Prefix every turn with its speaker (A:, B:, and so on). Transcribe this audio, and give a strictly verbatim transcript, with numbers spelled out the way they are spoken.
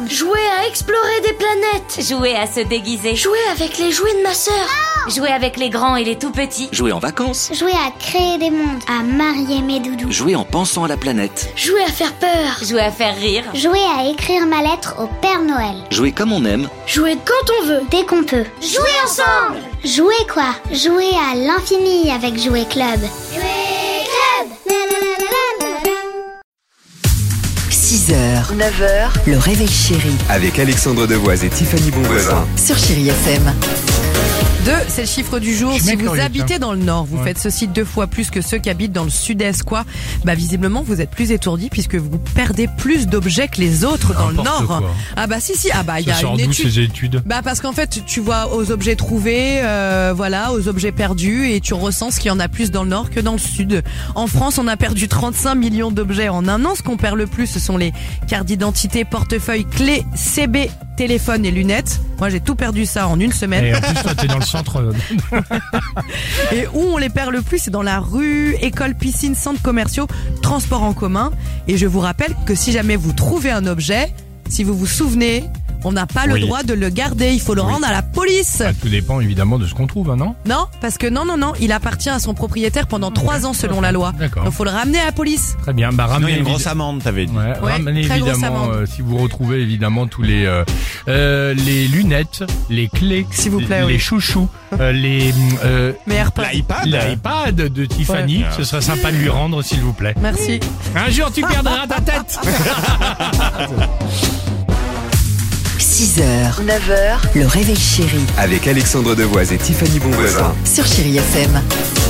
A: ensemble.
B: Jouer à explorer des planètes.
A: Jouer à se déguiser.
B: Jouer avec les jouets de ma sœur.
A: Jouer avec les grands et les tout petits.
C: Jouer en vacances.
D: Jouer à créer des mondes, à marier mes doudous.
C: Jouer en pensant à la planète.
B: Jouer à faire peur.
A: Jouer à faire rire.
D: Jouer à écrire ma lettre au Père Noël.
C: Jouer comme on aime.
B: Jouer quand on veut.
D: Dès qu'on peut.
B: Jouer ensemble.
D: Jouer quoi? Jouer à l'infini avec Jouer Club. Jouer Club.
E: six heures, neuf heures, le réveil chéri
F: Avec Alexandre Devoise et Tiffany Bonvoisin.
E: sur Chérie F M.
G: Deux, c'est le chiffre du jour.
H: Je suis
G: Si
H: bien
G: vous
H: curieux,
G: habitez
H: tiens.
G: dans le nord, vous
H: Ouais.
G: faites ceci deux fois plus que ceux qui habitent dans le sud-est, quoi. Bah, visiblement, vous êtes plus étourdis puisque vous perdez plus d'objets que les autres dans le
H: N'importe
G: nord.
H: quoi.
G: Ah bah si, si, ah bah il y
H: Ça
G: a
H: sort
G: une
H: d'où
G: étude.
H: ces études?
G: Bah parce qu'en fait, tu vois aux objets trouvés, euh, voilà, aux objets perdus et tu ressens qu'il y en a plus dans le nord que dans le sud. En France, on a perdu trente-cinq millions d'objets en un an. Ce qu'on perd le plus, ce sont les cartes d'identité, portefeuille, clés, C B, téléphone et lunettes. Moi, j'ai tout perdu ça en une semaine.
H: Et en plus, toi, t'es dans le centre. euh,
G: Et où on les perd le plus, c'est dans la rue, école, piscine, centres commerciaux, transports en commun. Et je vous rappelle que si jamais vous trouvez un objet, si vous vous souvenez, on n'a pas le
H: Oui.
G: droit de le garder. Il faut le
H: Oui.
G: rendre à la police.
H: bah, tout dépend évidemment de ce qu'on trouve, hein, non?
G: Non, parce que non, non, non, il appartient à son propriétaire pendant trois ans selon la loi.
H: D'accord.
G: Donc faut le ramener à la police.
H: Très bien. Bah,
I: Non,
H: ramenez
I: il y a une
H: évid-
I: grosse amende, t'avais dit.
H: Ouais,
G: Ouais,
H: ramenez
G: très grosse
H: évidemment,
G: amende.
H: euh, si vous retrouvez évidemment tous les euh, euh, les lunettes, les clés,
G: S'il vous plaît,
H: les
G: oui.
H: chouchous, euh, les euh,
G: Mais AirPods.
I: L'iPad.
H: l'iPad de Tiffany.
I: Ouais.
H: Ce serait sympa de lui rendre, s'il vous plaît.
G: Merci.
H: Un jour, tu perdras ta tête.
E: six heures, neuf heures, le réveil chéri
F: Avec Alexandre Devoise et Tiffany Bonvoisin.
E: sur Chérie F M.